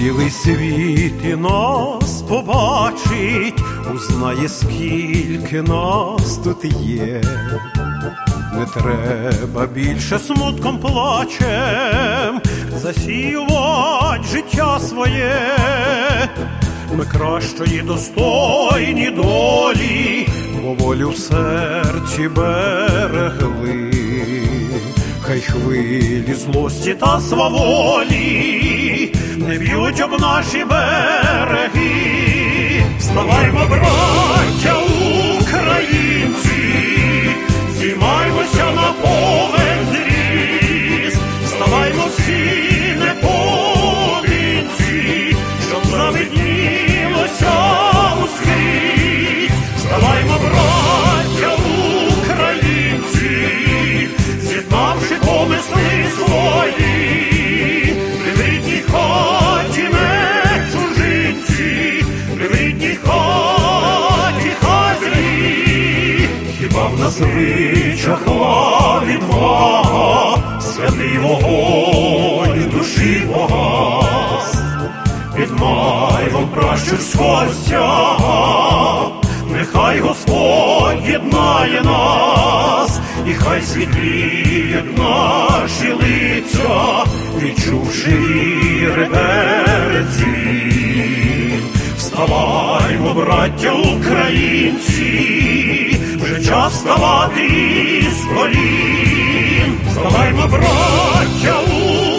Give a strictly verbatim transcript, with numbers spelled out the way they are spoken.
Цілий світ і нас побачить, узнає, скільки нас тут є. Не треба більше смутком плачем засіювать життя своє. Ми кращої достойні долі, бо волю в серці берегли. Хай хвилі злості та сваволі не б'ють об наші береги. Вставаймо, браття українці, зіймаймося на повен зріст. Вставаймо всі неподинці, щоб завиднілося ускрізь. Вставаймо, браття українці, з'єднавши помисли свої, при рідній хаті не чужинці, при рідній хаті хазяї. Хіба в нас вичахла відвага, святий вогонь душі погас? Підмай вам пращурського стяга, нехай Господь єднає нас, і хай світліють наші лиця, відчувши віри перед цим. Вставаймо, браття українці, вже час вставати з колін. Вставаймо, браття українці,